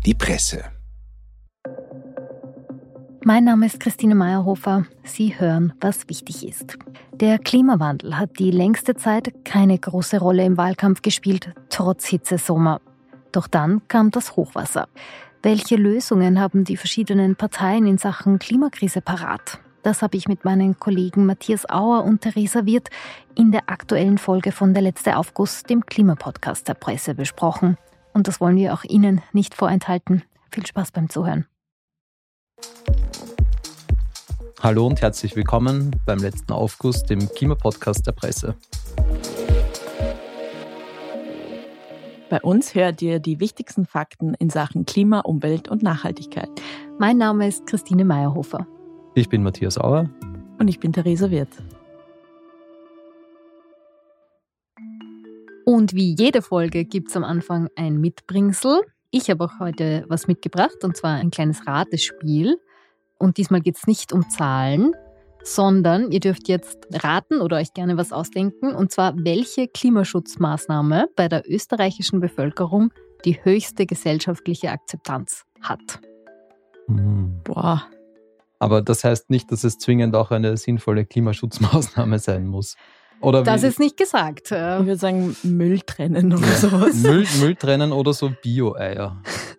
die Presse. Mein Name ist Christine Meyerhofer. Sie hören, was wichtig ist. Der Klimawandel hat die längste Zeit keine große Rolle im Wahlkampf gespielt, trotz Hitzesommer. Doch dann kam das Hochwasser. Welche Lösungen haben die verschiedenen Parteien in Sachen Klimakrise parat? Das habe ich mit meinen Kollegen Matthias Auer und Theresa Wirth in der aktuellen Folge von Der letzte Aufguss, dem Klimapodcast der Presse, besprochen. Und das wollen wir auch Ihnen nicht vorenthalten. Viel Spaß beim Zuhören. Hallo und herzlich willkommen beim letzten Aufguss, dem Klimapodcast der Presse. Bei uns hört ihr die wichtigsten Fakten in Sachen Klima, Umwelt und Nachhaltigkeit. Mein Name ist Christine Meyerhofer. Ich bin Matthias Auer. Und ich bin Theresa Wirth. Und wie jede Folge gibt es am Anfang ein Mitbringsel. Ich habe auch heute was mitgebracht, und zwar ein kleines Ratespiel. Und diesmal geht es nicht um Zahlen, sondern ihr dürft jetzt raten oder euch gerne was ausdenken. Und zwar, welche Klimaschutzmaßnahme bei der österreichischen Bevölkerung die höchste gesellschaftliche Akzeptanz hat. Boah. Aber das heißt nicht, dass es zwingend auch eine sinnvolle Klimaschutzmaßnahme sein muss. Oder das ist nicht gesagt. Ich würde sagen, Müll trennen oder sowas. Müll trennen oder so Bio-Eier.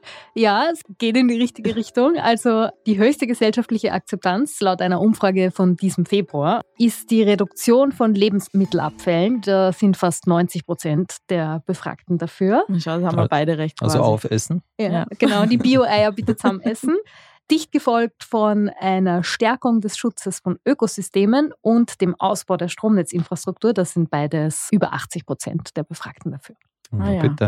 Ja, es geht in die richtige Richtung. Also die höchste gesellschaftliche Akzeptanz laut einer Umfrage von diesem Februar ist die Reduktion von Lebensmittelabfällen. Da sind fast 90% der Befragten dafür. Schau, da haben wir beide recht. Also quasi. aufessen. Ja, genau, die Bio-Eier bitte zusammen essen. Dicht gefolgt von einer Stärkung des Schutzes von Ökosystemen und dem Ausbau der Stromnetzinfrastruktur. Das sind beides über 80% der Befragten dafür. Ja. Bitte.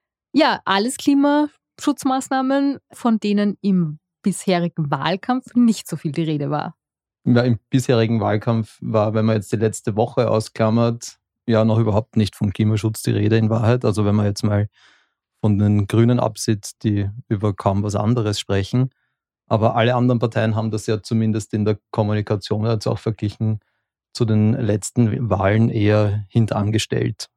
Ja, alles Klimaschutzmaßnahmen, von denen im bisherigen Wahlkampf nicht so viel die Rede war. Ja, im bisherigen Wahlkampf war, wenn man jetzt die letzte Woche ausklammert, ja noch überhaupt nicht vom Klimaschutz die Rede in Wahrheit. Also wenn man jetzt mal von den Grünen absieht, die über kaum was anderes sprechen. Aber alle anderen Parteien haben das ja zumindest in der Kommunikation jetzt auch verglichen zu den letzten Wahlen eher hintangestellt.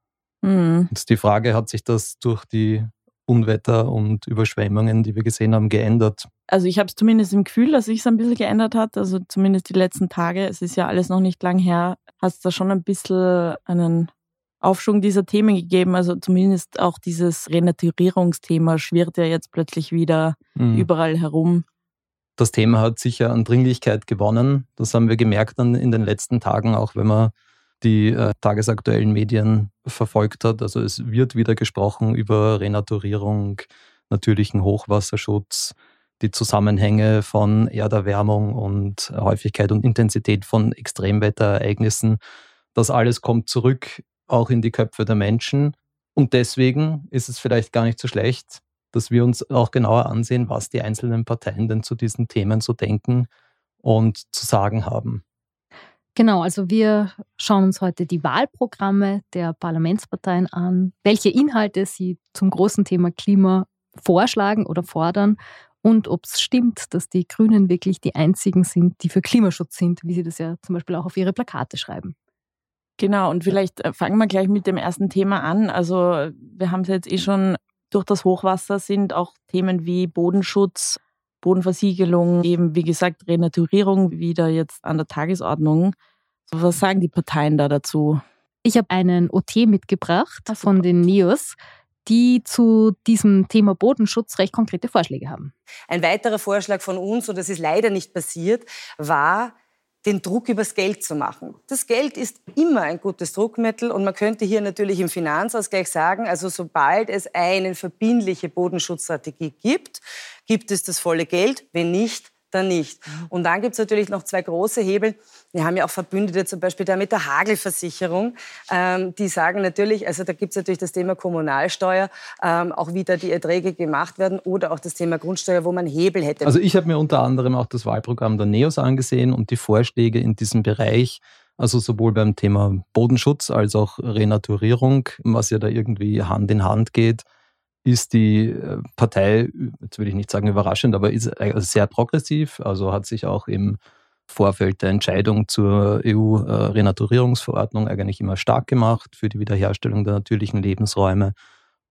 Und die Frage, hat sich das durch die Unwetter und Überschwemmungen, die wir gesehen haben, geändert? Also ich habe es zumindest im Gefühl, dass sich es ein bisschen geändert hat. Also zumindest die letzten Tage, es ist ja alles noch nicht lang her, hat es da schon ein bisschen einen Aufschwung dieser Themen gegeben. Also zumindest auch dieses Renaturierungsthema schwirrt ja jetzt plötzlich wieder überall herum. Das Thema hat sicher an Dringlichkeit gewonnen. Das haben wir gemerkt dann in den letzten Tagen, auch wenn man die tagesaktuellen Medien verfolgt hat. Also es wird wieder gesprochen über Renaturierung, natürlichen Hochwasserschutz, die Zusammenhänge von Erderwärmung und Häufigkeit und Intensität von Extremwetterereignissen. Das alles kommt zurück, auch in die Köpfe der Menschen. Und deswegen ist es vielleicht gar nicht so schlecht, dass wir uns auch genauer ansehen, was die einzelnen Parteien denn zu diesen Themen so denken und zu sagen haben. Genau, also wir schauen uns heute die Wahlprogramme der Parlamentsparteien an, welche Inhalte sie zum großen Thema Klima vorschlagen oder fordern und ob es stimmt, dass die Grünen wirklich die einzigen sind, die für Klimaschutz sind, wie sie das ja zum Beispiel auch auf ihre Plakate schreiben. Genau, und vielleicht fangen wir gleich mit dem ersten Thema an. Also wir haben es jetzt schon, durch das Hochwasser sind auch Themen wie Bodenschutz, Bodenversiegelung, eben wie gesagt Renaturierung wieder jetzt an der Tagesordnung. Was sagen die Parteien da dazu? Ich habe einen OT mitgebracht von den NEOS, die zu diesem Thema Bodenschutz recht konkrete Vorschläge haben. Ein weiterer Vorschlag von uns, und das ist leider nicht passiert, war, den Druck übers Geld zu machen. Das Geld ist immer ein gutes Druckmittel und man könnte hier natürlich im Finanzausgleich sagen, also sobald es eine verbindliche Bodenschutzstrategie gibt, gibt es das volle Geld, wenn nicht, dann nicht. Und dann gibt es natürlich noch zwei große Hebel. Wir haben ja auch Verbündete, zum Beispiel da mit der Hagelversicherung, die sagen natürlich, also da gibt es natürlich das Thema Kommunalsteuer, auch wie da die Erträge gemacht werden oder auch das Thema Grundsteuer, wo man Hebel hätte. Also ich habe mir unter anderem auch das Wahlprogramm der NEOS angesehen und die Vorschläge in diesem Bereich, also sowohl beim Thema Bodenschutz als auch Renaturierung, was ja da irgendwie Hand in Hand geht, ist die Partei, jetzt will ich nicht sagen überraschend, aber ist sehr progressiv, also hat sich auch im Vorfeld der Entscheidung zur EU-Renaturierungsverordnung eigentlich immer stark gemacht für die Wiederherstellung der natürlichen Lebensräume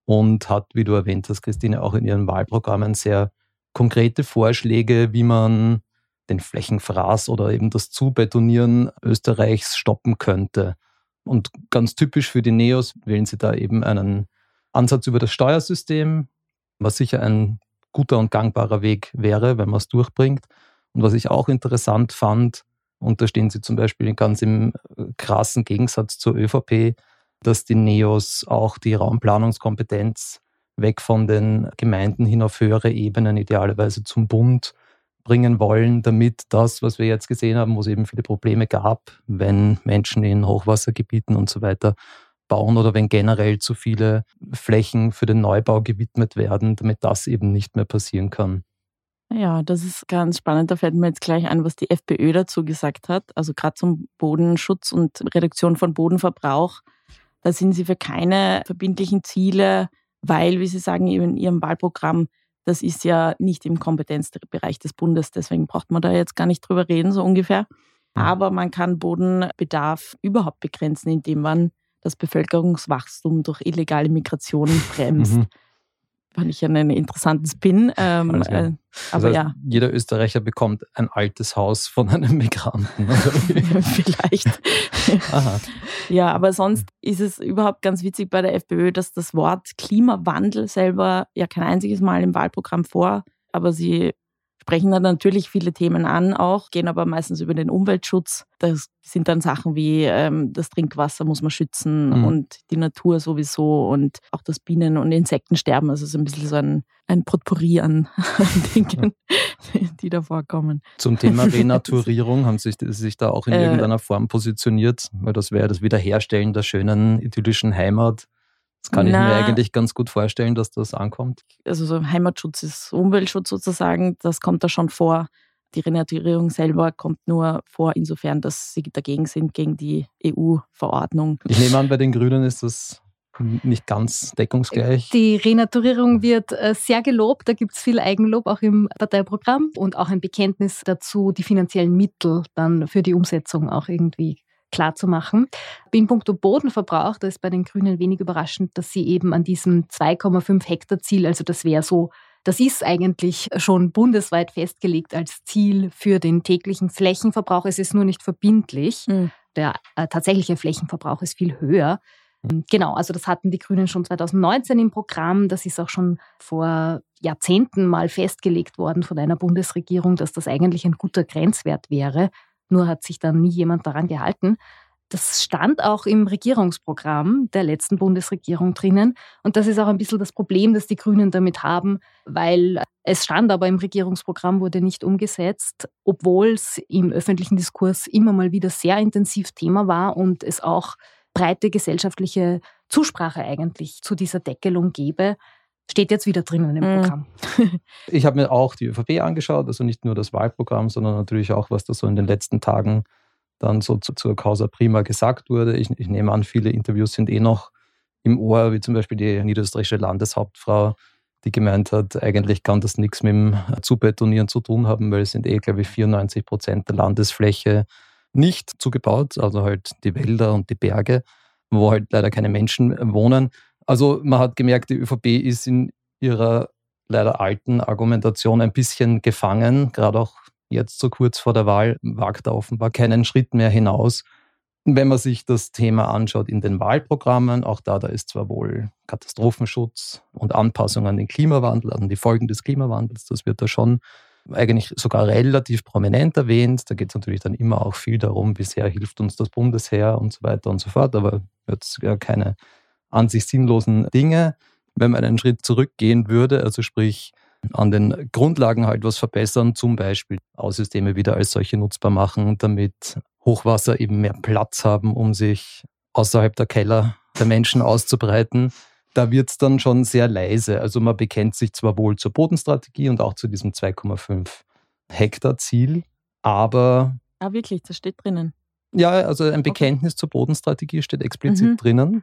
und hat, wie du erwähnt hast, Christine, auch in ihren Wahlprogrammen sehr konkrete Vorschläge, wie man den Flächenfraß oder eben das Zubetonieren Österreichs stoppen könnte. Und ganz typisch für die Neos wählen sie da eben einen Ansatz über das Steuersystem, was sicher ein guter und gangbarer Weg wäre, wenn man es durchbringt. Und was ich auch interessant fand, und da stehen sie zum Beispiel ganz im krassen Gegensatz zur ÖVP, dass die Neos auch die Raumplanungskompetenz weg von den Gemeinden hin auf höhere Ebenen, idealerweise zum Bund, bringen wollen, damit das, was wir jetzt gesehen haben, wo es eben viele Probleme gab, wenn Menschen in Hochwassergebieten und so weiter bauen oder wenn generell zu viele Flächen für den Neubau gewidmet werden, damit das eben nicht mehr passieren kann. Ja, das ist ganz spannend. Da fällt mir jetzt gleich ein, was die FPÖ dazu gesagt hat. Also gerade zum Bodenschutz und Reduktion von Bodenverbrauch. Da sind sie für keine verbindlichen Ziele, weil, wie sie sagen, in ihrem Wahlprogramm, das ist ja nicht im Kompetenzbereich des Bundes. Deswegen braucht man da jetzt gar nicht drüber reden, so ungefähr. Aber man kann Bodenbedarf überhaupt begrenzen, indem man das Bevölkerungswachstum durch illegale Migration bremst. Fand ich einen interessanten Spin. Aber ja. Jeder Österreicher bekommt ein altes Haus von einem Migranten. Vielleicht. Aha. Ja, aber sonst ist es überhaupt ganz witzig bei der FPÖ, dass das Wort Klimawandel selber ja kein einziges Mal im Wahlprogramm vor, aber sie sprechen dann natürlich viele Themen an auch, gehen aber meistens über den Umweltschutz. Das sind dann Sachen wie das Trinkwasser muss man schützen und die Natur sowieso und auch das Bienen- und Insektensterben. Also so ein bisschen so ein Potpourri an Dingen, die da vorkommen. Zum Thema Renaturierung haben Sie sich da auch in irgendeiner Form positioniert? Weil das wäre das Wiederherstellen der schönen idyllischen Heimat. Das kann ich mir eigentlich ganz gut vorstellen, dass das ankommt. Also so Heimatschutz ist Umweltschutz sozusagen, das kommt da schon vor. Die Renaturierung selber kommt nur vor, insofern, dass sie dagegen sind, gegen die EU-Verordnung. Ich nehme an, bei den Grünen ist das nicht ganz deckungsgleich. Die Renaturierung wird sehr gelobt, da gibt es viel Eigenlob auch im Parteiprogramm und auch ein Bekenntnis dazu, die finanziellen Mittel dann für die Umsetzung auch irgendwie klar zu machen. In puncto Bodenverbrauch, da ist bei den Grünen wenig überraschend, dass sie eben an diesem 2,5 Hektar Ziel, also das wäre so, das ist eigentlich schon bundesweit festgelegt als Ziel für den täglichen Flächenverbrauch. Es ist nur nicht verbindlich. Der tatsächliche Flächenverbrauch ist viel höher. Genau, also das hatten die Grünen schon 2019 im Programm. Das ist auch schon vor Jahrzehnten mal festgelegt worden von einer Bundesregierung, dass das eigentlich ein guter Grenzwert wäre. Nur hat sich dann nie jemand daran gehalten. Das stand auch im Regierungsprogramm der letzten Bundesregierung drinnen. Und das ist auch ein bisschen das Problem, das die Grünen damit haben, weil es stand, aber im Regierungsprogramm wurde nicht umgesetzt, obwohl es im öffentlichen Diskurs immer mal wieder sehr intensiv Thema war und es auch breite gesellschaftliche Zusprache eigentlich zu dieser Deckelung gäbe. Steht jetzt wieder drinnen im Programm. Ich habe mir auch die ÖVP angeschaut, also nicht nur das Wahlprogramm, sondern natürlich auch, was da so in den letzten Tagen dann so zur Causa Prima gesagt wurde. Ich nehme an, viele Interviews sind noch im Ohr, wie zum Beispiel die niederösterreichische Landeshauptfrau, die gemeint hat, eigentlich kann das nichts mit dem Zubetonieren zu tun haben, weil es sind glaube ich, 94% der Landesfläche nicht zugebaut, also halt die Wälder und die Berge, wo halt leider keine Menschen wohnen. Also man hat gemerkt, die ÖVP ist in ihrer leider alten Argumentation ein bisschen gefangen, gerade auch jetzt so kurz vor der Wahl, wagt da offenbar keinen Schritt mehr hinaus. Wenn man sich das Thema anschaut in den Wahlprogrammen, auch da ist zwar wohl Katastrophenschutz und Anpassung an den Klimawandel, an die Folgen des Klimawandels, das wird da schon eigentlich sogar relativ prominent erwähnt. Da geht es natürlich dann immer auch viel darum, wie sehr hilft uns das Bundesheer und so weiter und so fort, aber jetzt ja keine an sich sinnlosen Dinge. Wenn man einen Schritt zurückgehen würde, also sprich an den Grundlagen halt was verbessern, zum Beispiel Aussysteme wieder als solche nutzbar machen, damit Hochwasser eben mehr Platz haben, um sich außerhalb der Keller der Menschen auszubreiten. Da wird es dann schon sehr leise. Also man bekennt sich zwar wohl zur Bodenstrategie und auch zu diesem 2,5 Hektar Ziel, aber... Ah, wirklich, das steht drinnen? Ja, also ein Bekenntnis zur Bodenstrategie steht explizit drinnen.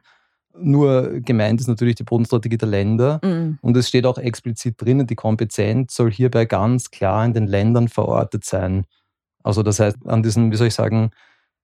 Nur gemeint ist natürlich die Bodenstrategie der Länder. Und es steht auch explizit drinnen, die Kompetenz soll hierbei ganz klar in den Ländern verortet sein. Also das heißt, an diesem, wie soll ich sagen,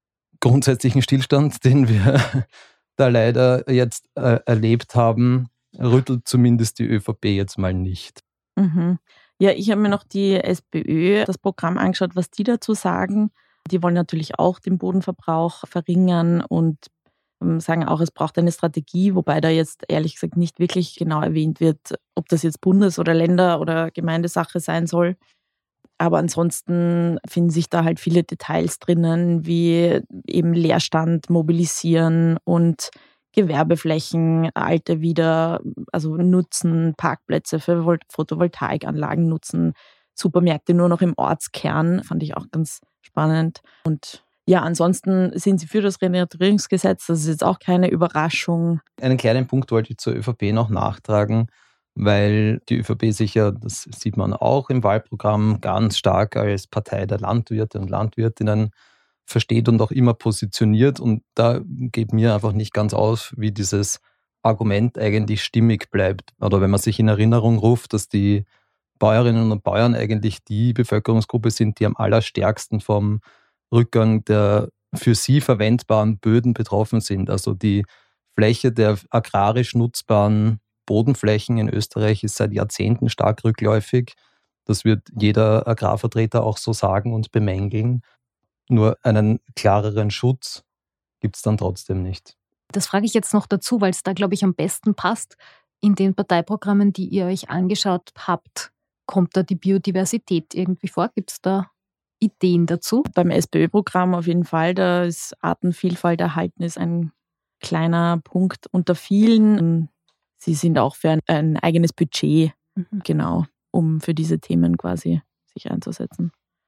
grundsätzlichen Stillstand, den wir da leider jetzt erlebt haben, rüttelt zumindest die ÖVP jetzt mal nicht. Mhm. Ja, ich habe mir noch die SPÖ, das Programm angeschaut, was die dazu sagen. Die wollen natürlich auch den Bodenverbrauch verringern und sagen auch, es braucht eine Strategie, wobei da jetzt ehrlich gesagt nicht wirklich genau erwähnt wird, ob das jetzt Bundes- oder Länder- oder Gemeindesache sein soll. Aber ansonsten finden sich da halt viele Details drinnen, wie eben Leerstand mobilisieren und Gewerbeflächen, alte wieder, also nutzen, Parkplätze für Photovoltaikanlagen nutzen, Supermärkte nur noch im Ortskern, fand ich auch ganz spannend. Und ja, ansonsten sind sie für das Renaturierungsgesetz, das ist jetzt auch keine Überraschung. Einen kleinen Punkt wollte ich zur ÖVP noch nachtragen, weil die ÖVP sich ja, das sieht man auch im Wahlprogramm, ganz stark als Partei der Landwirte und Landwirtinnen versteht und auch immer positioniert. Und da geht mir einfach nicht ganz aus, wie dieses Argument eigentlich stimmig bleibt. Oder wenn man sich in Erinnerung ruft, dass die Bäuerinnen und Bauern eigentlich die Bevölkerungsgruppe sind, die am allerstärksten vom Rückgang der für sie verwendbaren Böden betroffen sind. Also die Fläche der agrarisch nutzbaren Bodenflächen in Österreich ist seit Jahrzehnten stark rückläufig. Das wird jeder Agrarvertreter auch so sagen und bemängeln. Nur einen klareren Schutz gibt es dann trotzdem nicht. Das frage ich jetzt noch dazu, weil es da, glaube ich, am besten passt. In den Parteiprogrammen, die ihr euch angeschaut habt, kommt da die Biodiversität irgendwie vor? Gibt es da Ideen dazu? Beim SPÖ-Programm auf jeden Fall, da ist Artenvielfalt erhalten, ist ein kleiner Punkt unter vielen. Sie sind auch für ein eigenes Budget, genau, um für diese Themen quasi sich einzusetzen.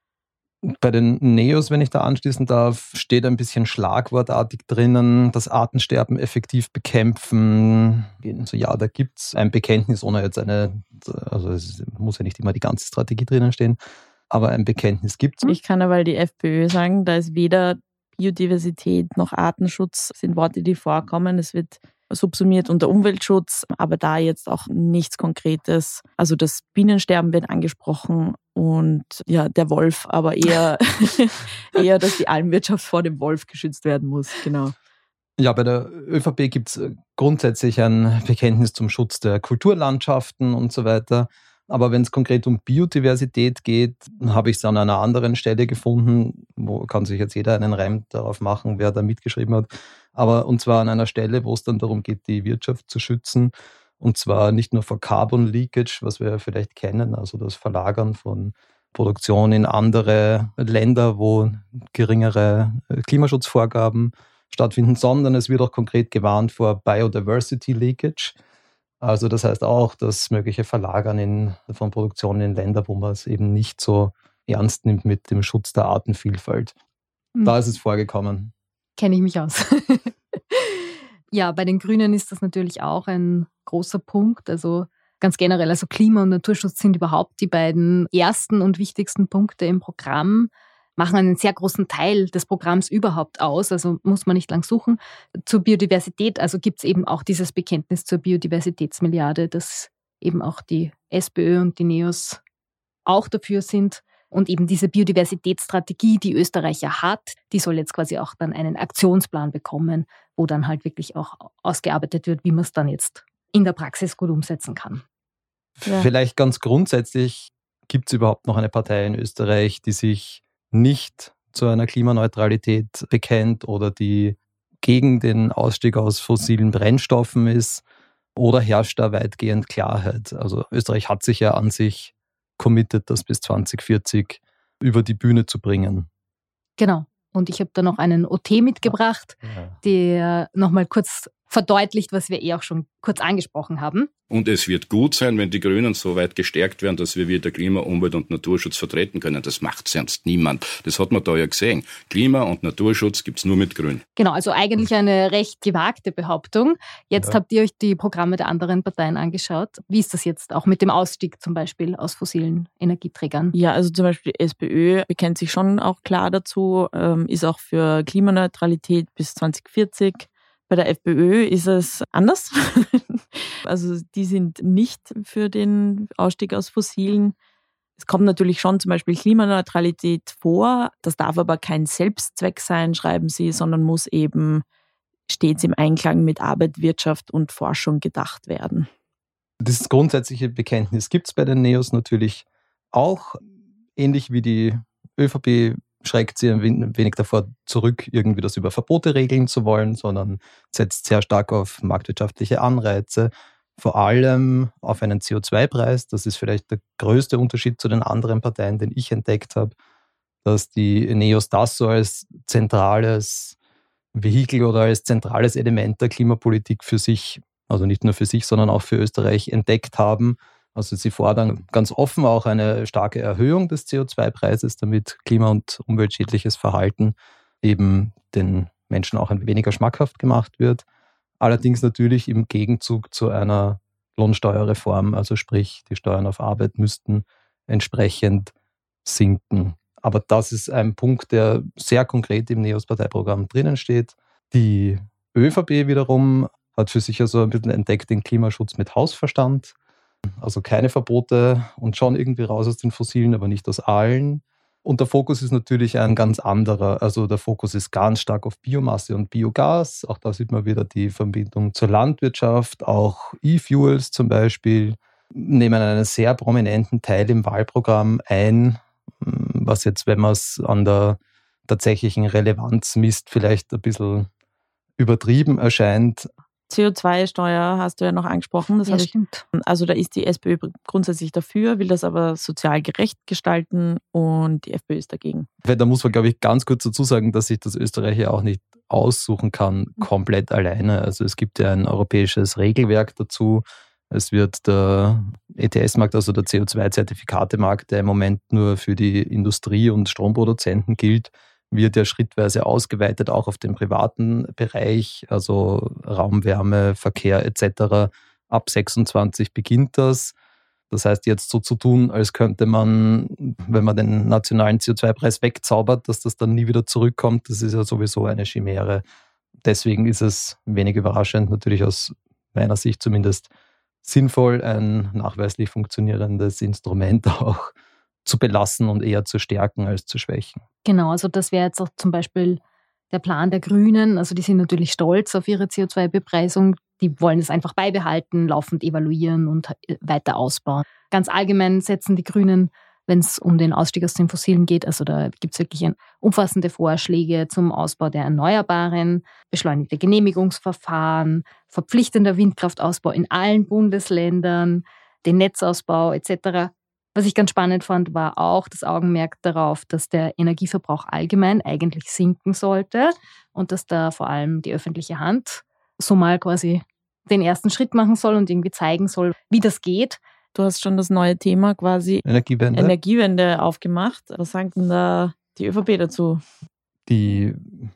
Bei den Neos, wenn ich da anschließen darf, steht ein bisschen schlagwortartig drinnen, das Artensterben effektiv bekämpfen. Also ja, da gibt es ein Bekenntnis, ohne jetzt also es muss ja nicht immer die ganze Strategie drinnen stehen, aber ein Bekenntnis gibt es. Ich kann aber die FPÖ sagen, da ist weder Biodiversität noch Artenschutz, sind Worte, die vorkommen. Es wird subsumiert unter Umweltschutz, aber da jetzt auch nichts Konkretes. Also das Bienensterben wird angesprochen und ja, der Wolf, aber eher, dass die Almwirtschaft vor dem Wolf geschützt werden muss. Genau. Ja, bei der ÖVP gibt es grundsätzlich ein Bekenntnis zum Schutz der Kulturlandschaften und so weiter. Aber wenn es konkret um Biodiversität geht, habe ich es an einer anderen Stelle gefunden, wo kann sich jetzt jeder einen Reim darauf machen, wer da mitgeschrieben hat. Und zwar an einer Stelle, wo es dann darum geht, die Wirtschaft zu schützen. Und zwar nicht nur vor Carbon Leakage, was wir vielleicht kennen, also das Verlagern von Produktion in andere Länder, wo geringere Klimaschutzvorgaben stattfinden, sondern es wird auch konkret gewarnt vor Biodiversity Leakage. Also das heißt auch, das mögliche Verlagern von Produktionen in Länder, wo man es eben nicht so ernst nimmt mit dem Schutz der Artenvielfalt. Da ist es vorgekommen. Kenne ich mich aus. Ja, bei den Grünen ist das natürlich auch ein großer Punkt. Also ganz generell, also Klima- und Naturschutz sind überhaupt die beiden ersten und wichtigsten Punkte im Programm, machen einen sehr großen Teil des Programms überhaupt aus, also muss man nicht lang suchen. Zur Biodiversität, also gibt es eben auch dieses Bekenntnis zur Biodiversitätsmilliarde, dass eben auch die SPÖ und die Neos auch dafür sind. Und eben diese Biodiversitätsstrategie, die Österreich ja hat, die soll jetzt quasi auch dann einen Aktionsplan bekommen, wo dann halt wirklich auch ausgearbeitet wird, wie man es dann jetzt in der Praxis gut umsetzen kann. Ja. Vielleicht ganz grundsätzlich, gibt es überhaupt noch eine Partei in Österreich, die sich nicht zu einer Klimaneutralität bekennt oder die gegen den Ausstieg aus fossilen Brennstoffen ist, oder herrscht da weitgehend Klarheit? Also Österreich hat sich ja an sich committed, das bis 2040 über die Bühne zu bringen. Genau. Und ich habe da noch einen OT mitgebracht, der nochmal kurz verdeutlicht, was wir auch schon kurz angesprochen haben. Und es wird gut sein, wenn die Grünen so weit gestärkt werden, dass wir wieder Klima-, Umwelt- und Naturschutz vertreten können. Das macht sonst niemand. Das hat man da ja gesehen. Klima- und Naturschutz gibt's nur mit Grün. Genau, also eigentlich eine recht gewagte Behauptung. Jetzt habt ihr euch die Programme der anderen Parteien angeschaut. Wie ist das jetzt auch mit dem Ausstieg zum Beispiel aus fossilen Energieträgern? Ja, also zum Beispiel die SPÖ bekennt sich schon auch klar dazu, ist auch für Klimaneutralität bis 2040. Bei der FPÖ ist es anders. Also die sind nicht für den Ausstieg aus Fossilen. Es kommt natürlich schon zum Beispiel Klimaneutralität vor. Das darf aber kein Selbstzweck sein, schreiben sie, sondern muss eben stets im Einklang mit Arbeit, Wirtschaft und Forschung gedacht werden. Das grundsätzliche Bekenntnis gibt es bei den Neos natürlich auch. Ähnlich wie die ÖVP schreckt sie ein wenig davor zurück, irgendwie das über Verbote regeln zu wollen, sondern setzt sehr stark auf marktwirtschaftliche Anreize, vor allem auf einen CO2-Preis. Das ist vielleicht der größte Unterschied zu den anderen Parteien, den ich entdeckt habe, dass die Neos das so als zentrales Vehikel oder als zentrales Element der Klimapolitik für sich, also nicht nur für sich, sondern auch für Österreich entdeckt haben. Also sie fordern ganz offen auch eine starke Erhöhung des CO2-Preises, damit klima- und umweltschädliches Verhalten eben den Menschen auch ein weniger schmackhaft gemacht wird. Allerdings natürlich im Gegenzug zu einer Lohnsteuerreform, also sprich die Steuern auf Arbeit müssten entsprechend sinken. Aber das ist ein Punkt, der sehr konkret im NEOS-Parteiprogramm drinnen steht. Die ÖVP wiederum hat für sich also ein bisschen entdeckt den Klimaschutz mit Hausverstand. Also keine Verbote und schon irgendwie raus aus den Fossilen, aber nicht aus allen. Und der Fokus ist natürlich ein ganz anderer. Also der Fokus ist ganz stark auf Biomasse und Biogas. Auch da sieht man wieder die Verbindung zur Landwirtschaft. Auch E-Fuels zum Beispiel nehmen einen sehr prominenten Teil im Wahlprogramm ein, was jetzt, wenn man es an der tatsächlichen Relevanz misst, vielleicht ein bisschen übertrieben erscheint. CO2-Steuer hast du ja noch angesprochen. Ja, stimmt. Also da ist die SPÖ grundsätzlich dafür, will das aber sozial gerecht gestalten und die FPÖ ist dagegen. Da muss man, glaube ich, ganz kurz dazu sagen, dass sich das Österreich ja auch nicht aussuchen kann, komplett alleine. Also es gibt ja ein europäisches Regelwerk dazu. Es wird der ETS-Markt, also der CO2-Zertifikatemarkt, der im Moment nur für die Industrie und Stromproduzenten gilt, wird ja schrittweise ausgeweitet, auch auf den privaten Bereich, also Raumwärme, Verkehr etc. Ab 26 beginnt das. Das heißt, jetzt so zu tun, als könnte man, wenn man den nationalen CO2-Preis wegzaubert, dass das dann nie wieder zurückkommt, das ist ja sowieso eine Chimäre. Deswegen ist es wenig überraschend, natürlich aus meiner Sicht zumindest sinnvoll, ein nachweislich funktionierendes Instrument auch zu belassen und eher zu stärken als zu schwächen. Genau, also das wäre jetzt auch zum Beispiel der Plan der Grünen. Also die sind natürlich stolz auf ihre CO2-Bepreisung. Die wollen es einfach beibehalten, laufend evaluieren und weiter ausbauen. Ganz allgemein setzen die Grünen, wenn es um den Ausstieg aus den Fossilen geht, also da gibt es wirklich umfassende Vorschläge zum Ausbau der Erneuerbaren, beschleunigte Genehmigungsverfahren, verpflichtender Windkraftausbau in allen Bundesländern, den Netzausbau etc. Was ich ganz spannend fand, war auch das Augenmerk darauf, dass der Energieverbrauch allgemein eigentlich sinken sollte und dass da vor allem die öffentliche Hand so mal quasi den ersten Schritt machen soll und irgendwie zeigen soll, wie das geht. Du hast schon das neue Thema quasi Energiewende aufgemacht. Was sagt denn da die ÖVP dazu? Die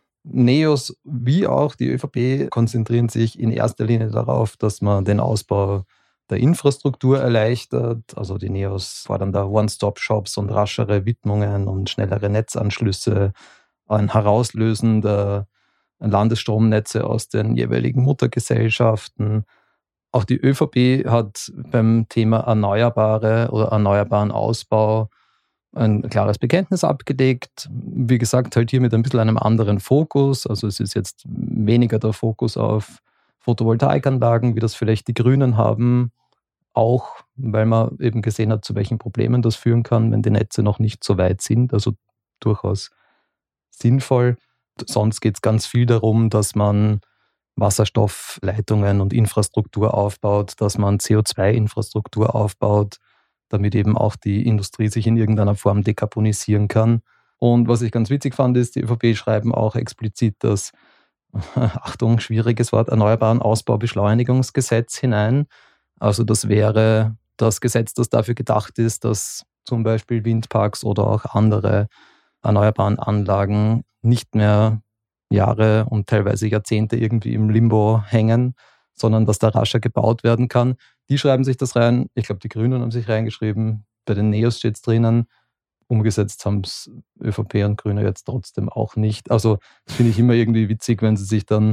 Neos wie auch die ÖVP konzentrieren sich in erster Linie darauf, dass man den Ausbau der Infrastruktur erleichtert. Also die Neos fordern da One-Stop-Shops und raschere Widmungen und schnellere Netzanschlüsse, ein Herauslösen der Landesstromnetze aus den jeweiligen Muttergesellschaften. Auch die ÖVP hat beim Thema Erneuerbare oder erneuerbaren Ausbau ein klares Bekenntnis abgelegt. Wie gesagt, halt hier mit ein bisschen einem anderen Fokus. Also es ist jetzt weniger der Fokus auf Photovoltaikanlagen, wie das vielleicht die Grünen haben, auch weil man eben gesehen hat, zu welchen Problemen das führen kann, wenn die Netze noch nicht so weit sind. Also durchaus sinnvoll. Sonst geht es ganz viel darum, dass man Wasserstoffleitungen und Infrastruktur aufbaut, dass man CO2-Infrastruktur aufbaut, damit eben auch die Industrie sich in irgendeiner Form dekarbonisieren kann. Und was ich ganz witzig fand, ist, die ÖVP schreiben auch explizit das, Achtung, schwieriges Wort, Erneuerbaren Ausbaubeschleunigungsgesetz hinein. Also das wäre das Gesetz, das dafür gedacht ist, dass zum Beispiel Windparks oder auch andere erneuerbaren Anlagen nicht mehr Jahre und teilweise Jahrzehnte irgendwie im Limbo hängen, sondern dass da rascher gebaut werden kann. Die schreiben sich das rein. Ich glaube, die Grünen haben sich reingeschrieben. Bei den Neos steht es drinnen. Umgesetzt haben es ÖVP und Grüne jetzt trotzdem auch nicht. Also das finde ich immer irgendwie witzig, wenn sie sich dann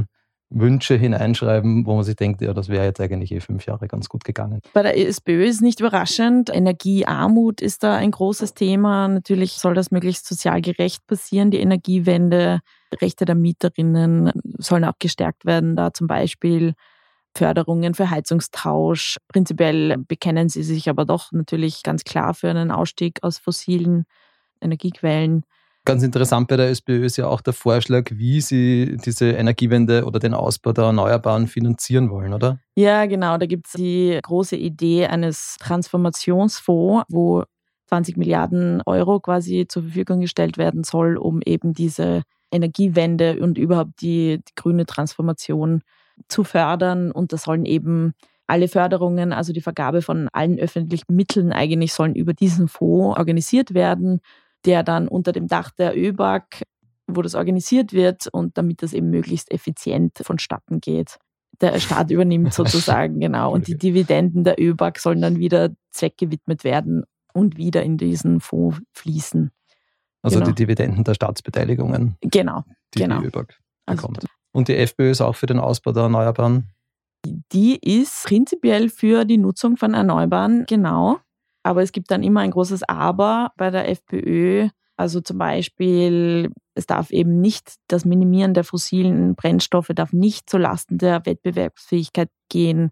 Wünsche hineinschreiben, wo man sich denkt, ja, das wäre jetzt eigentlich 5 Jahre ganz gut gegangen. Bei der SPÖ ist nicht überraschend. Energiearmut ist da ein großes Thema. Natürlich soll das möglichst sozial gerecht passieren, die Energiewende. Rechte der Mieterinnen sollen auch gestärkt werden, da zum Beispiel Förderungen für Heizungstausch. Prinzipiell bekennen sie sich aber doch natürlich ganz klar für einen Ausstieg aus fossilen Energiequellen. Ganz interessant bei der SPÖ ist ja auch der Vorschlag, wie sie diese Energiewende oder den Ausbau der Erneuerbaren finanzieren wollen, oder? Ja, genau. Da gibt es die große Idee eines Transformationsfonds, wo 20 Milliarden Euro quasi zur Verfügung gestellt werden soll, um eben diese Energiewende und überhaupt die grüne Transformation zu fördern. Und da sollen eben alle Förderungen, also die Vergabe von allen öffentlichen Mitteln eigentlich, sollen über diesen Fonds organisiert werden, der dann unter dem Dach der ÖBAG, wo das organisiert wird und damit das eben möglichst effizient vonstatten geht. Der Staat übernimmt sozusagen, genau. Und die Dividenden der ÖBAG sollen dann wieder zweckgewidmet werden und wieder in diesen Fonds fließen. Also genau. Die Dividenden der Staatsbeteiligungen, genau. die ÖBAG bekommt. Und die FPÖ ist auch für den Ausbau der Erneuerbaren? Die ist prinzipiell für die Nutzung von Erneuerbaren, genau. Aber es gibt dann immer ein großes Aber bei der FPÖ. Also zum Beispiel, es darf eben nicht, das Minimieren der fossilen Brennstoffe darf nicht zulasten der Wettbewerbsfähigkeit gehen.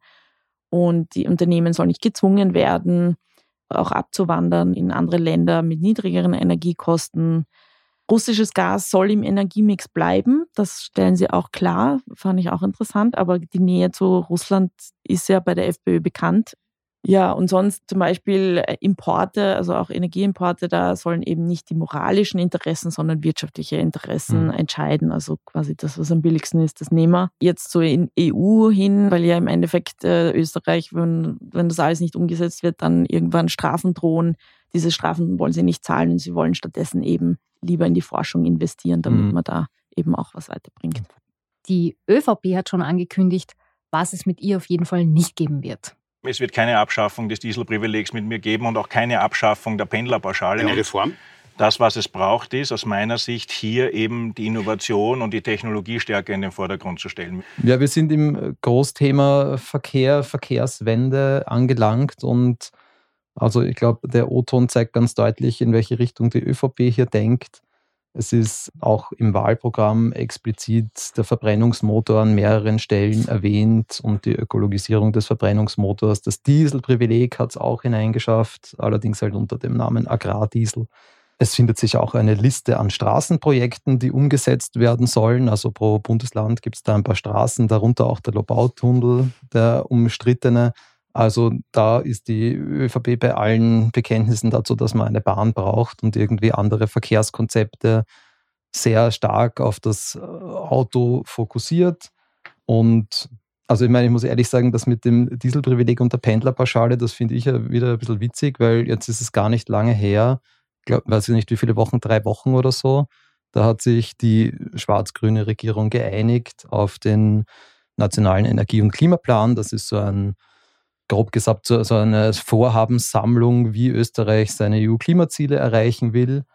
Und die Unternehmen sollen nicht gezwungen werden, auch abzuwandern in andere Länder mit niedrigeren Energiekosten. Russisches Gas soll im Energiemix bleiben. Das stellen sie auch klar, fand ich auch interessant. Aber die Nähe zu Russland ist ja bei der FPÖ bekannt. Ja, und sonst zum Beispiel Importe, also auch Energieimporte, da sollen eben nicht die moralischen Interessen, sondern wirtschaftliche Interessen entscheiden. Also quasi das, was am billigsten ist, das nehmen wir. Jetzt so in EU hin, weil ja im Endeffekt Österreich, wenn das alles nicht umgesetzt wird, dann irgendwann Strafen drohen. Diese Strafen wollen sie nicht zahlen und sie wollen stattdessen eben lieber in die Forschung investieren, damit man da eben auch was weiterbringt. Die ÖVP hat schon angekündigt, was es mit ihr auf jeden Fall nicht geben wird. Es wird keine Abschaffung des Dieselprivilegs mit mir geben und auch keine Abschaffung der Pendlerpauschale. Eine Reform? Das, was es braucht, ist aus meiner Sicht hier eben die Innovation und die Technologie stärker in den Vordergrund zu stellen. Ja, wir sind im Großthema Verkehr, Verkehrswende angelangt und also ich glaube, der O-Ton zeigt ganz deutlich, in welche Richtung die ÖVP hier denkt. Es ist auch im Wahlprogramm explizit der Verbrennungsmotor an mehreren Stellen erwähnt und die Ökologisierung des Verbrennungsmotors. Das Dieselprivileg hat es auch hineingeschafft, allerdings halt unter dem Namen Agrardiesel. Es findet sich auch eine Liste an Straßenprojekten, die umgesetzt werden sollen. Also pro Bundesland gibt es da ein paar Straßen, darunter auch der Lobau-Tunnel, der umstrittene. Also da ist die ÖVP bei allen Bekenntnissen dazu, dass man eine Bahn braucht und irgendwie andere Verkehrskonzepte sehr stark auf das Auto fokussiert. Und also ich meine, ich muss ehrlich sagen, das mit dem Dieselprivileg und der Pendlerpauschale, das finde ich ja wieder ein bisschen witzig, weil jetzt ist es gar nicht lange her, weiß ich nicht wie viele Wochen, 3 Wochen oder so, da hat sich die schwarz-grüne Regierung geeinigt auf den Nationalen Energie- und Klimaplan. Das ist so ein grob gesagt so eine Vorhabenssammlung, wie Österreich seine EU-Klimaziele erreichen will.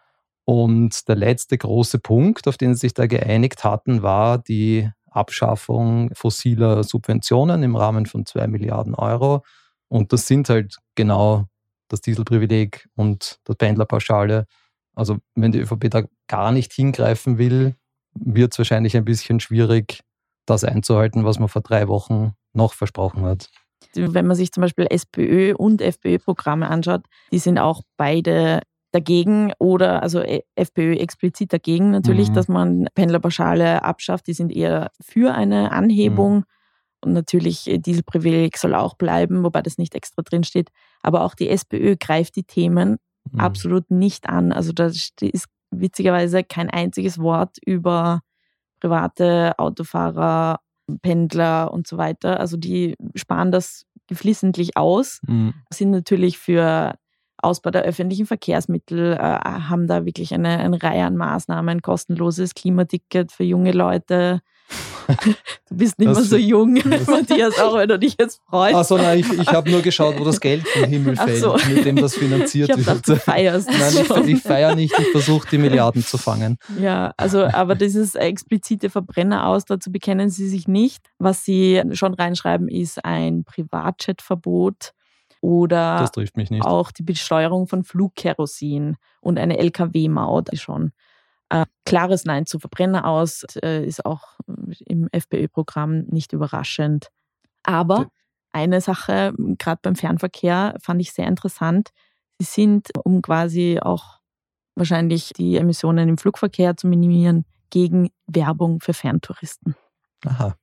Und der letzte große Punkt, auf den sie sich da geeinigt hatten, war die Abschaffung fossiler Subventionen im Rahmen von 2 Milliarden Euro. Und das sind halt genau das Dieselprivileg und das Pendlerpauschale. Also wenn die ÖVP da gar nicht hingreifen will, wird es wahrscheinlich ein bisschen schwierig, das einzuhalten, was man vor 3 Wochen noch versprochen hat. Wenn man sich zum Beispiel SPÖ- und FPÖ-Programme anschaut, die sind auch beide dagegen oder also FPÖ explizit dagegen natürlich, dass man Pendlerpauschale abschafft. Die sind eher für eine Anhebung und natürlich Dieselprivileg soll auch bleiben, wobei das nicht extra drin steht. Aber auch die SPÖ greift die Themen absolut nicht an. Also da ist witzigerweise kein einziges Wort über private Autofahrer, Pendler und so weiter. Also die sparen das geflissentlich aus, sind natürlich für Ausbau der öffentlichen Verkehrsmittel, haben da wirklich eine Reihe an Maßnahmen, kostenloses Klimaticket für junge Leute, Du bist nicht mehr so jung, Matthias, auch wenn du dich jetzt freust. Achso, nein, ich habe nur geschaut, wo das Geld vom Himmel fällt, mit dem das finanziert wird. Ich habe gedacht, du feierst. Nein, ich feiere nicht, ich versuche die Milliarden zu fangen. Ja, also aber dieses explizite Verbrenner aus, dazu bekennen sie sich nicht. Was sie schon reinschreiben, ist ein Privatjetverbot oder das trifft mich nicht. Auch die Besteuerung von Flugkerosin und eine Lkw-Maut schon. Klares Nein zu Verbrenner aus ist auch im FPÖ-Programm nicht überraschend. Aber eine Sache, gerade beim Fernverkehr, fand ich sehr interessant. Sie sind, um quasi auch wahrscheinlich die Emissionen im Flugverkehr zu minimieren, gegen Werbung für Ferntouristen. Aha.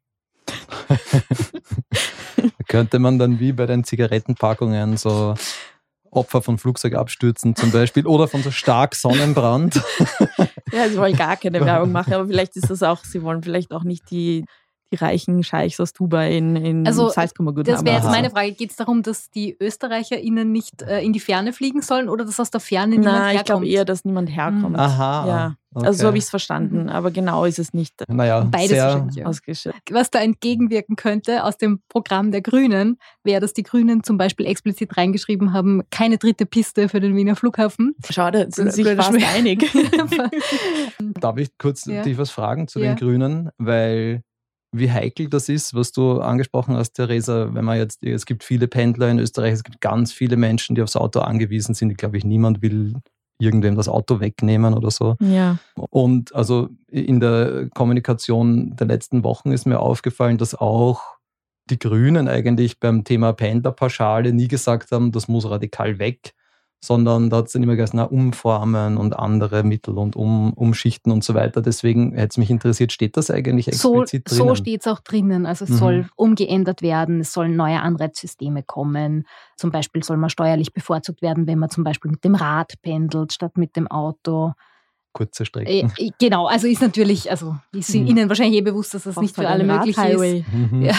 Könnte man dann wie bei den Zigarettenpackungen so Opfer von Flugzeugabstürzen zum Beispiel oder von so stark Sonnenbrand. Ja, sie wollen gar keine Werbung machen, aber vielleicht ist das auch, sie wollen vielleicht auch nicht die reichen Scheichs aus Dubai in Salzkammergut haben. Das wäre jetzt meine Frage. Geht es darum, dass die ÖsterreicherInnen nicht in die Ferne fliegen sollen oder dass aus der Ferne niemand herkommt? Nein, ich glaube eher, dass niemand herkommt. Aha. Ja. Okay. Also so habe ich es verstanden, aber genau ist es nicht. Naja, beides wahrscheinlich. Ausgeschüttet. Was da entgegenwirken könnte aus dem Programm der Grünen, wäre, dass die Grünen zum Beispiel explizit reingeschrieben haben, keine dritte Piste für den Wiener Flughafen. Schade, sind sich fast einig. Darf ich kurz dich was fragen zu den Grünen? Weil wie heikel das ist, was du angesprochen hast, Theresa, wenn man jetzt, es gibt viele Pendler in Österreich, es gibt ganz viele Menschen, die aufs Auto angewiesen sind. Ich glaube, niemand will irgendwem das Auto wegnehmen oder so. Ja. Und also in der Kommunikation der letzten Wochen ist mir aufgefallen, dass auch die Grünen eigentlich beim Thema Pendlerpauschale nie gesagt haben, das muss radikal weg, sondern da hat es dann immer gesagt, umformen und andere Mittel und umschichten und so weiter. Deswegen hätte es mich interessiert, steht das eigentlich explizit drinnen? So steht es auch drinnen. Also es soll umgeändert werden, es sollen neue Anreizsysteme kommen. Zum Beispiel soll man steuerlich bevorzugt werden, wenn man zum Beispiel mit dem Rad pendelt statt mit dem Auto. Kurze Strecken. Genau, also ist natürlich, ist Ihnen wahrscheinlich bewusst, dass das nicht für alle möglich ist. Ja.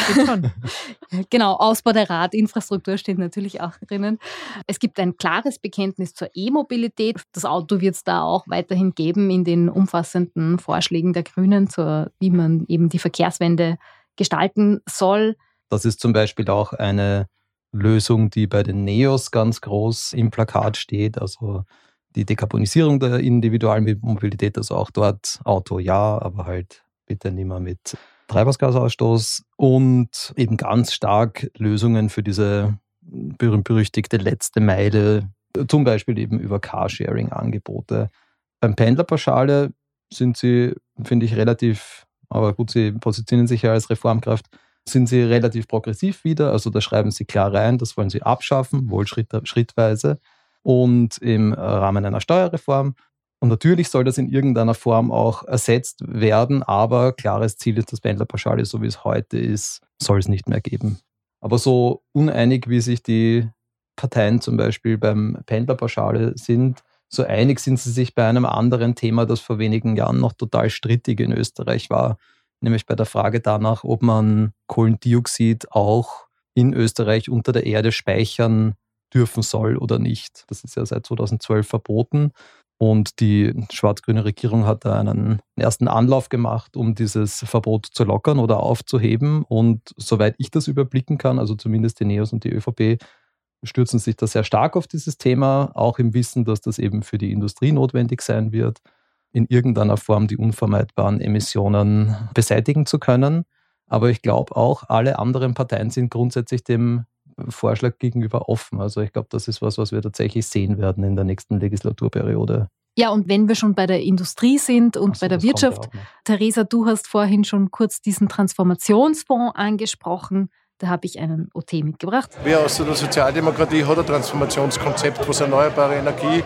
Genau, Ausbau der Radinfrastruktur steht natürlich auch drinnen. Es gibt ein klares Bekenntnis zur E-Mobilität. Das Auto wird es da auch weiterhin geben in den umfassenden Vorschlägen der Grünen, wie man eben die Verkehrswende gestalten soll. Das ist zum Beispiel auch eine Lösung, die bei den NEOS ganz groß im Plakat steht, also die Dekarbonisierung der Individualmobilität, also auch dort Auto ja, aber halt bitte nicht mehr mit Treibhausgasausstoß und eben ganz stark Lösungen für diese berühmt-berüchtigte letzte Meile, zum Beispiel eben über Carsharing-Angebote. Beim Pendlerpauschale sind sie, finde ich, relativ, aber gut, sie positionieren sich ja als Reformkraft, sind sie relativ progressiv wieder, also da schreiben sie klar rein, das wollen sie abschaffen, wohl schrittweise. Und im Rahmen einer Steuerreform. Und natürlich soll das in irgendeiner Form auch ersetzt werden, aber klares Ziel ist, dass Pendlerpauschale, so wie es heute ist, soll es nicht mehr geben. Aber so uneinig, wie sich die Parteien zum Beispiel beim Pendlerpauschale sind, so einig sind sie sich bei einem anderen Thema, das vor wenigen Jahren noch total strittig in Österreich war, nämlich bei der Frage danach, ob man Kohlendioxid auch in Österreich unter der Erde speichern dürfen soll oder nicht. Das ist ja seit 2012 verboten und die schwarz-grüne Regierung hat da einen ersten Anlauf gemacht, um dieses Verbot zu lockern oder aufzuheben und soweit ich das überblicken kann, also zumindest die NEOS und die ÖVP, stürzen sich da sehr stark auf dieses Thema, auch im Wissen, dass das eben für die Industrie notwendig sein wird, in irgendeiner Form die unvermeidbaren Emissionen beseitigen zu können. Aber ich glaube auch, alle anderen Parteien sind grundsätzlich dem Vorschlag gegenüber offen. Also ich glaube, das ist was wir tatsächlich sehen werden in der nächsten Legislaturperiode. Ja, und wenn wir schon bei der Industrie sind und bei der Wirtschaft, Theresa, du hast vorhin schon kurz diesen Transformationsfonds angesprochen. Da habe ich einen OT mitgebracht. Wir aus der Sozialdemokratie hat ein Transformationskonzept, was erneuerbare Energie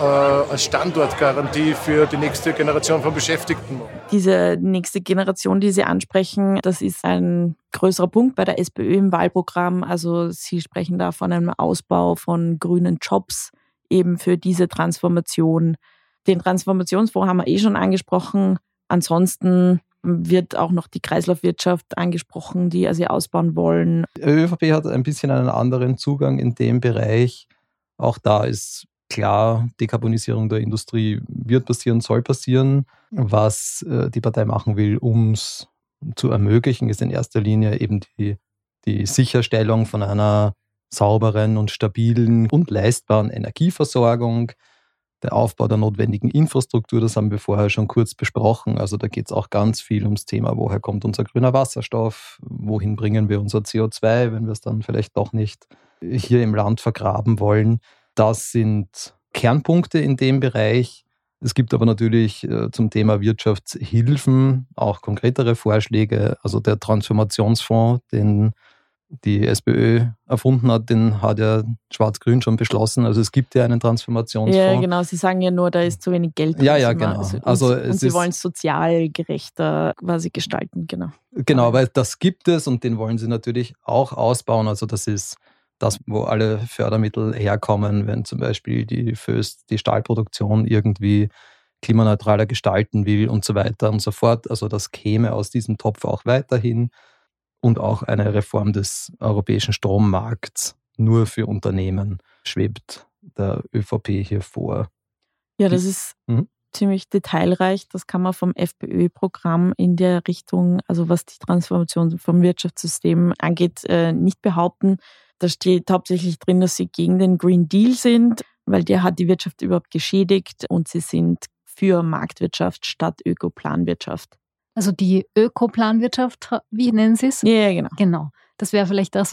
als Standortgarantie für die nächste Generation von Beschäftigten macht. Diese nächste Generation, die Sie ansprechen, das ist ein größerer Punkt bei der SPÖ im Wahlprogramm. Also Sie sprechen da von einem Ausbau von grünen Jobs eben für diese Transformation. Den Transformationsfonds haben wir schon angesprochen. Ansonsten wird auch noch die Kreislaufwirtschaft angesprochen, die sie ausbauen wollen. Die ÖVP hat ein bisschen einen anderen Zugang in dem Bereich. Auch da ist klar, Dekarbonisierung der Industrie wird passieren, soll passieren. Was die Partei machen will, um es zu ermöglichen, ist in erster Linie eben die Sicherstellung von einer sauberen und stabilen und leistbaren Energieversorgung, der Aufbau der notwendigen Infrastruktur, das haben wir vorher schon kurz besprochen. Also da geht es auch ganz viel ums Thema, woher kommt unser grüner Wasserstoff, wohin bringen wir unser CO2, wenn wir es dann vielleicht doch nicht hier im Land vergraben wollen. Das sind Kernpunkte in dem Bereich. Es gibt aber natürlich zum Thema Wirtschaftshilfen auch konkretere Vorschläge. Also der Transformationsfonds, den die SPÖ erfunden hat, den hat ja Schwarz-Grün schon beschlossen. Also es gibt ja einen Transformationsfonds. Ja, genau. Sie sagen ja nur, da ist zu wenig Geld drin. Ja, genau. Und sie wollen es sozial gerechter quasi gestalten, genau. Genau, weil das gibt es und den wollen sie natürlich auch ausbauen. Also das ist das, wo alle Fördermittel herkommen, wenn zum Beispiel die Föst die Stahlproduktion irgendwie klimaneutraler gestalten will und so weiter und so fort. Also das käme aus diesem Topf auch weiterhin. Und auch eine Reform des europäischen Strommarkts nur für Unternehmen schwebt der ÖVP hier vor. Ja, das ist ziemlich detailreich. Das kann man vom FPÖ-Programm in der Richtung, also was die Transformation vom Wirtschaftssystem angeht, nicht behaupten. Da steht hauptsächlich drin, dass sie gegen den Green Deal sind, weil der hat die Wirtschaft überhaupt geschädigt und sie sind für Marktwirtschaft statt Ökoplanwirtschaft. Also die Ökoplanwirtschaft, wie nennen Sie es? Ja, genau. Genau. Das wäre vielleicht das,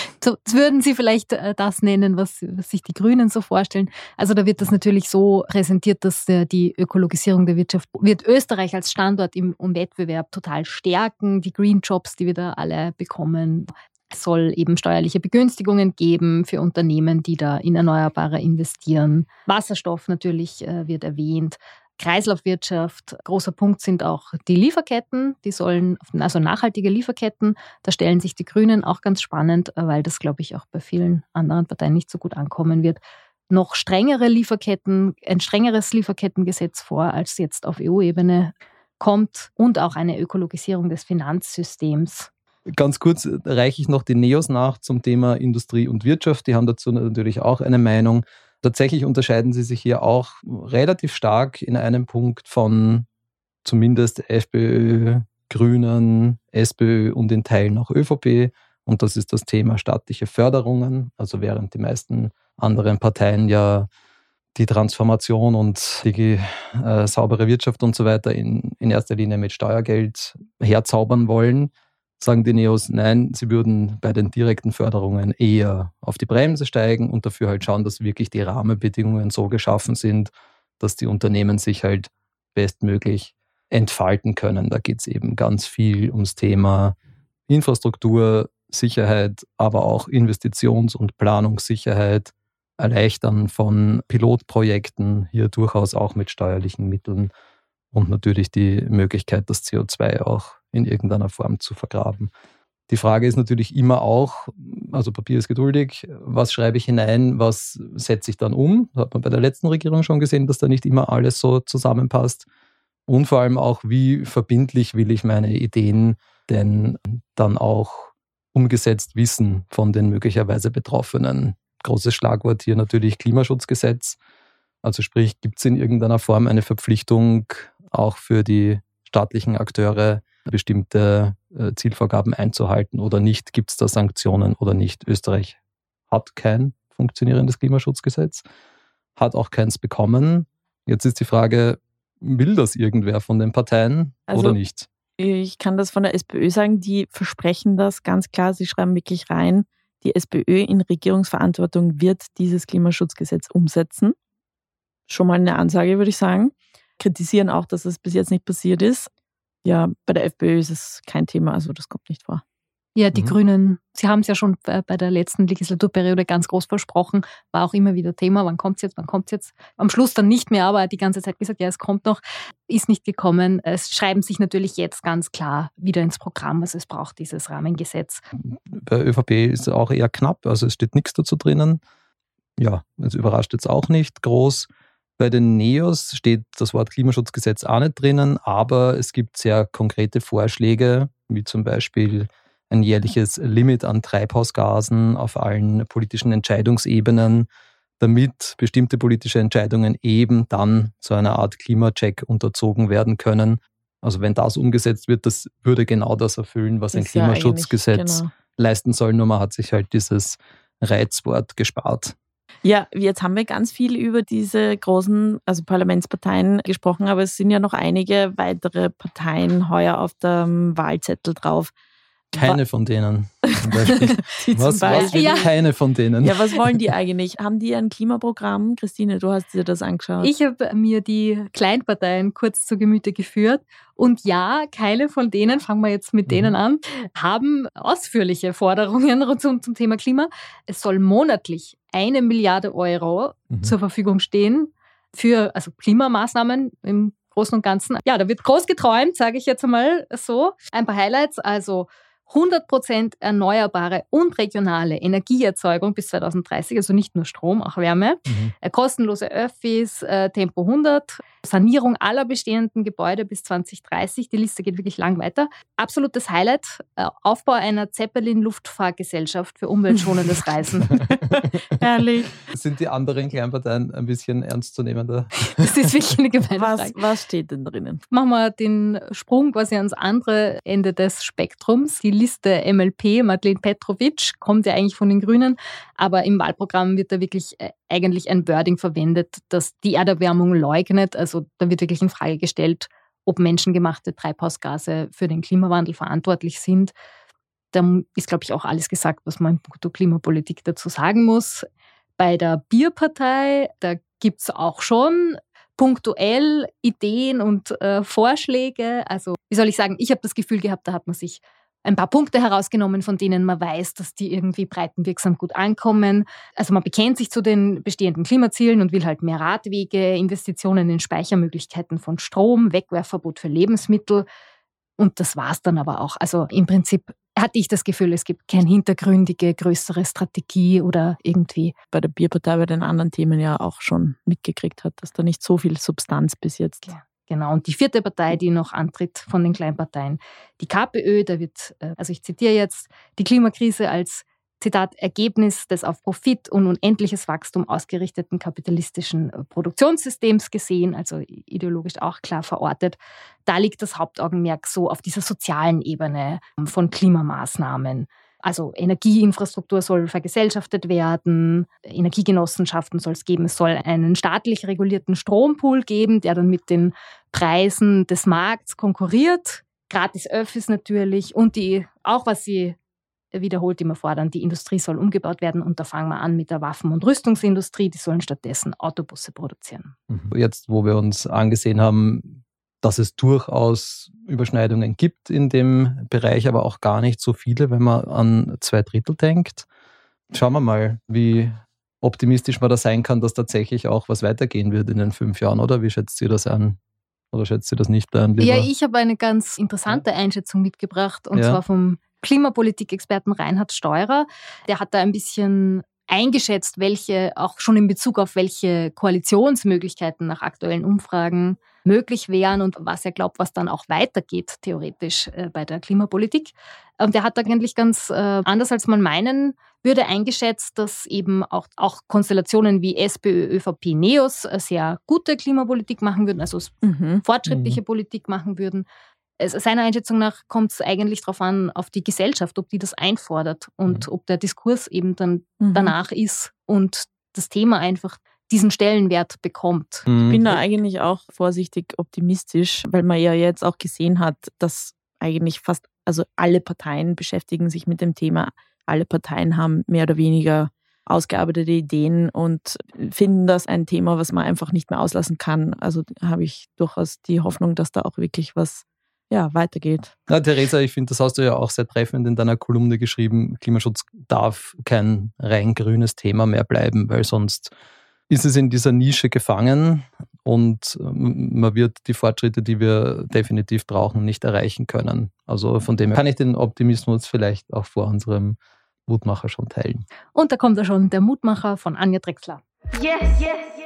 würden Sie vielleicht das nennen, was sich die Grünen so vorstellen. Also da wird das natürlich so präsentiert, dass die Ökologisierung der Wirtschaft wird Österreich als Standort im Wettbewerb total stärken. Die Green Jobs, die wir da alle bekommen, es soll eben steuerliche Begünstigungen geben für Unternehmen, die da in Erneuerbare investieren. Wasserstoff natürlich wird erwähnt. Kreislaufwirtschaft, großer Punkt sind auch die Lieferketten, die sollen, also nachhaltige Lieferketten, da stellen sich die Grünen auch ganz spannend, weil das, glaube ich, auch bei vielen anderen Parteien nicht so gut ankommen wird, noch strengere Lieferketten, ein strengeres Lieferkettengesetz vor, als jetzt auf EU-Ebene kommt und auch eine Ökologisierung des Finanzsystems. Ganz kurz reiche ich noch die NEOS nach zum Thema Industrie und Wirtschaft, die haben dazu natürlich auch eine Meinung. Tatsächlich unterscheiden sie sich hier auch relativ stark in einem Punkt von zumindest FPÖ, Grünen, SPÖ und in Teilen auch ÖVP. Und das ist das Thema staatliche Förderungen. Also während die meisten anderen Parteien ja die Transformation und die saubere Wirtschaft und so weiter in erster Linie mit Steuergeld herzaubern wollen, sagen die NEOS, nein, sie würden bei den direkten Förderungen eher auf die Bremse steigen und dafür halt schauen, dass wirklich die Rahmenbedingungen so geschaffen sind, dass die Unternehmen sich halt bestmöglich entfalten können. Da geht es eben ganz viel ums Thema Infrastruktur, Sicherheit, aber auch Investitions- und Planungssicherheit, Erleichtern von Pilotprojekten, hier durchaus auch mit steuerlichen Mitteln und natürlich die Möglichkeit, das CO2 auch in irgendeiner Form zu vergraben. Die Frage ist natürlich immer auch, also Papier ist geduldig, was schreibe ich hinein, was setze ich dann um? Das hat man bei der letzten Regierung schon gesehen, dass da nicht immer alles so zusammenpasst. Und vor allem auch, wie verbindlich will ich meine Ideen denn dann auch umgesetzt wissen von den möglicherweise Betroffenen. Großes Schlagwort hier natürlich Klimaschutzgesetz. Also sprich, gibt es in irgendeiner Form eine Verpflichtung auch für die staatlichen Akteure, bestimmte Zielvorgaben einzuhalten oder nicht? Gibt es da Sanktionen oder nicht? Österreich hat kein funktionierendes Klimaschutzgesetz, hat auch keins bekommen. Jetzt ist die Frage, will das irgendwer von den Parteien oder nicht? Ich kann das von der SPÖ sagen, die versprechen das ganz klar, sie schreiben wirklich rein, die SPÖ in Regierungsverantwortung wird dieses Klimaschutzgesetz umsetzen. Schon mal eine Ansage, würde ich sagen. Kritisieren auch, dass es bis jetzt nicht passiert ist. Ja, bei der FPÖ ist es kein Thema, also das kommt nicht vor. Ja, die Grünen, sie haben es ja schon bei der letzten Legislaturperiode ganz groß versprochen, war auch immer wieder Thema, wann kommt es jetzt? Am Schluss dann nicht mehr, aber die ganze Zeit gesagt, ja, es kommt noch, ist nicht gekommen. Es schreiben sich natürlich jetzt ganz klar wieder ins Programm, also es braucht dieses Rahmengesetz. Bei ÖVP ist es auch eher knapp, also es steht nichts dazu drinnen. Ja, das überrascht jetzt auch nicht groß. Bei den NEOS steht das Wort Klimaschutzgesetz auch nicht drinnen, aber es gibt sehr konkrete Vorschläge, wie zum Beispiel ein jährliches Limit an Treibhausgasen auf allen politischen Entscheidungsebenen, damit bestimmte politische Entscheidungen eben dann so einer Art Klimacheck unterzogen werden können. Also wenn das umgesetzt wird, das würde genau das erfüllen, was ein Klimaschutzgesetz leisten soll. Nur man hat sich halt dieses Reizwort gespart. Ja, jetzt haben wir ganz viel über diese großen, also Parlamentsparteien gesprochen, aber es sind ja noch einige weitere Parteien heuer auf dem Wahlzettel drauf. Keine von denen. Zum Beispiel. Was Ja. Keine von denen. Ja, was wollen die eigentlich? Haben die ein Klimaprogramm? Christine, du hast dir das angeschaut. Ich habe mir die Kleinparteien kurz zu Gemüte geführt. Und ja, keine von denen, fangen wir jetzt mit denen an, haben ausführliche Forderungen zum Thema Klima. Es soll monatlich 1 Milliarde Euro zur Verfügung stehen für Klimamaßnahmen im Großen und Ganzen. Ja, da wird groß geträumt, sage ich jetzt einmal so. Ein paar Highlights, also 100% erneuerbare und regionale Energieerzeugung bis 2030, also nicht nur Strom, auch Wärme. Kostenlose Öffis, Tempo 100, Sanierung aller bestehenden Gebäude bis 2030. Die Liste geht wirklich lang weiter. Absolutes Highlight, Aufbau einer Zeppelin-Luftfahrgesellschaft für umweltschonendes Reisen. Herrlich. Sind die anderen Kleinparteien ein bisschen ernstzunehmender? Das ist wirklich eine gemeine Frage. Was steht denn drinnen? Machen wir den Sprung quasi ans andere Ende des Spektrums. Die Liste MLP, Madeleine Petrovic, kommt ja eigentlich von den Grünen, aber im Wahlprogramm wird da wirklich eigentlich ein Wording verwendet, das die Erderwärmung leugnet. Also da wird wirklich in Frage gestellt, ob menschengemachte Treibhausgase für den Klimawandel verantwortlich sind. Da ist, glaube ich, auch alles gesagt, was man in puncto Klimapolitik dazu sagen muss. Bei der Bierpartei, da gibt es auch schon punktuell Ideen und Vorschläge. Also wie soll ich sagen, ich habe das Gefühl gehabt, da hat man sich ein paar Punkte herausgenommen, von denen man weiß, dass die irgendwie breitenwirksam gut ankommen. Also man bekennt sich zu den bestehenden Klimazielen und will halt mehr Radwege, Investitionen in Speichermöglichkeiten von Strom, Wegwerfverbot für Lebensmittel. Und das war's dann aber auch. Also im Prinzip hatte ich das Gefühl, es gibt keine hintergründige, größere Strategie oder irgendwie. Bei der Bierpartei bei den anderen Themen ja auch schon mitgekriegt hat, dass da nicht so viel Substanz bis jetzt. Ja. Genau, und die vierte Partei, die noch antritt von den Kleinparteien, die KPÖ, da wird, also ich zitiere jetzt, die Klimakrise als, Zitat, Ergebnis des auf Profit und unendliches Wachstum ausgerichteten kapitalistischen Produktionssystems gesehen, also ideologisch auch klar verortet. Da liegt das Hauptaugenmerk so auf dieser sozialen Ebene von Klimamaßnahmen. Also Energieinfrastruktur soll vergesellschaftet werden, Energiegenossenschaften soll es geben, es soll einen staatlich regulierten Strompool geben, der dann mit den Preisen des Markts konkurriert. Gratis Öffis natürlich und auch was sie wiederholt immer fordern, die Industrie soll umgebaut werden und da fangen wir an mit der Waffen- und Rüstungsindustrie, die sollen stattdessen Autobusse produzieren. Jetzt, wo wir uns angesehen haben, dass es durchaus Überschneidungen gibt in dem Bereich, aber auch gar nicht so viele, wenn man an 2/3 denkt. Schauen wir mal, wie optimistisch man da sein kann, dass tatsächlich auch was weitergehen wird in den 5 Jahren, oder? Wie schätzt ihr das an? Oder schätzt ihr das nicht an? Ja, ich habe eine ganz interessante Einschätzung mitgebracht, und zwar vom Klimapolitik-Experten Reinhard Steurer. Der hat da ein bisschen eingeschätzt, welche, auch schon in Bezug auf welche Koalitionsmöglichkeiten nach aktuellen Umfragen möglich wären und was er glaubt, was dann auch weitergeht, theoretisch bei der Klimapolitik. Und er hat eigentlich ganz anders, als man meinen würde, eingeschätzt, dass eben auch Konstellationen wie SPÖ, ÖVP, NEOS sehr gute Klimapolitik machen würden, also fortschrittliche Politik machen würden. Seiner Einschätzung nach kommt es eigentlich darauf an, auf die Gesellschaft, ob die das einfordert und ob der Diskurs eben dann danach ist und das Thema einfach diesen Stellenwert bekommt. Ich bin da eigentlich auch vorsichtig optimistisch, weil man ja jetzt auch gesehen hat, dass eigentlich also alle Parteien beschäftigen sich mit dem Thema. Alle Parteien haben mehr oder weniger ausgearbeitete Ideen und finden das ein Thema, was man einfach nicht mehr auslassen kann. Also habe ich durchaus die Hoffnung, dass da auch wirklich was weitergeht. Ja, Theresa, ich finde, das hast du ja auch sehr treffend in deiner Kolumne geschrieben. Klimaschutz darf kein rein grünes Thema mehr bleiben, weil sonst ist es in dieser Nische gefangen und man wird die Fortschritte, die wir definitiv brauchen, nicht erreichen können. Also von dem her kann ich den Optimismus vielleicht auch vor unserem Mutmacher schon teilen. Und da kommt ja schon der Mutmacher von Anja Drechsler. Yes.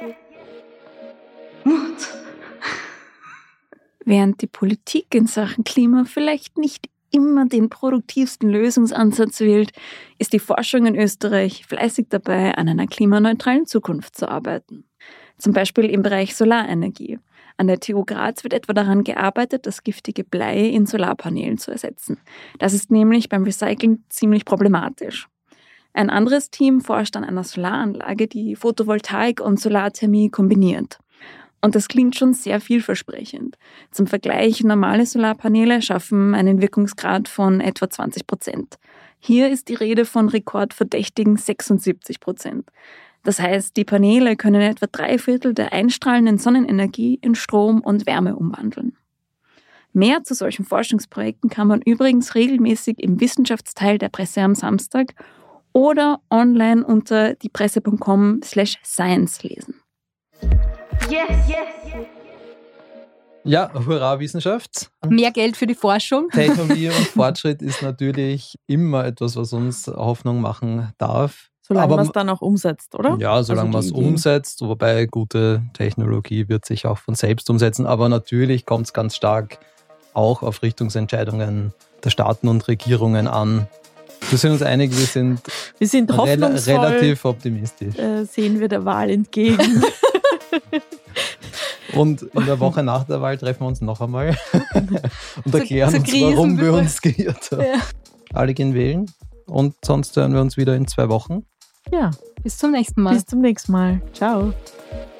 Mut. Während die Politik in Sachen Klima vielleicht nicht immer den produktivsten Lösungsansatz wählt, ist die Forschung in Österreich fleißig dabei, an einer klimaneutralen Zukunft zu arbeiten. Zum Beispiel im Bereich Solarenergie. An der TU Graz wird etwa daran gearbeitet, das giftige Blei in Solarpanelen zu ersetzen. Das ist nämlich beim Recyceln ziemlich problematisch. Ein anderes Team forscht an einer Solaranlage, die Photovoltaik und Solarthermie kombiniert. Und das klingt schon sehr vielversprechend. Zum Vergleich, normale Solarpaneele schaffen einen Wirkungsgrad von etwa 20%. Hier ist die Rede von rekordverdächtigen 76%. Das heißt, die Paneele können etwa 3/4 der einstrahlenden Sonnenenergie in Strom und Wärme umwandeln. Mehr zu solchen Forschungsprojekten kann man übrigens regelmäßig im Wissenschaftsteil der Presse am Samstag oder online unter diepresse.com/science lesen. Yes, yes. Ja, hurra Wissenschaft. Mehr Geld für die Forschung. Technologie und Fortschritt ist natürlich immer etwas, was uns Hoffnung machen darf. Solange man es dann auch umsetzt, oder? Ja, solange man es umsetzt, wobei gute Technologie wird sich auch von selbst umsetzen. Aber natürlich kommt es ganz stark auch auf Richtungsentscheidungen der Staaten und Regierungen an. Wir sind uns einig, wir sind hoffnungsvoll, relativ optimistisch. Sehen wir der Wahl entgegen. Und in der Woche nach der Wahl treffen wir uns noch einmal und erklären uns, warum wir uns geirrt haben. Ja. Alle gehen wählen und sonst hören wir uns wieder in 2 Wochen. Ja, bis zum nächsten Mal. Bis zum nächsten Mal. Ciao.